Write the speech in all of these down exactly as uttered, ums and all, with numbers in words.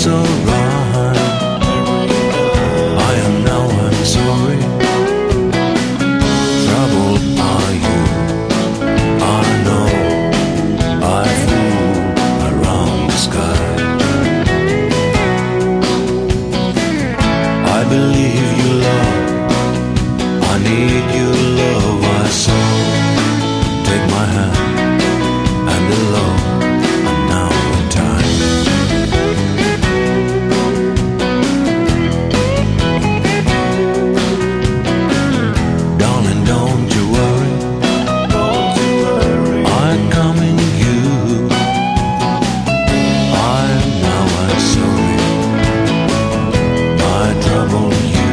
everything's alright. I am now, I'm sorry. Troubled are you? I know I fool around the sky. I believe you love, I need you love, I saw. Take my hand and the love, and now in time. Darling, don't you worry, don't you worry. I'm coming you. I'm now I'm sorry. I trouble you.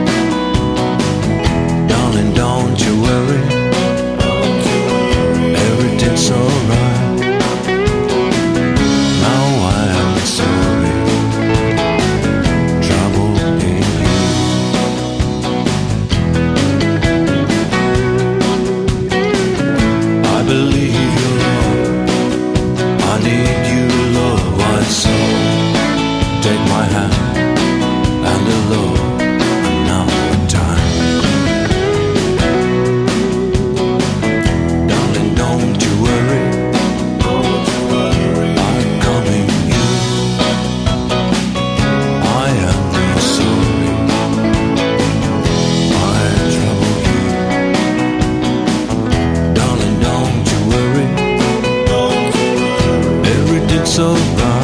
Darling, don't you worry, don't you worry. Everything's alright. Now I am sorry. Trouble in you. I believe you love, I need you love, I saw. Take my hand and the love, and now in time. Darling, don't you worry, don't you worry. I'm coming you. I am not sorry. I trouble you. Darling, don't you worry, don't you worry. Everything's alright.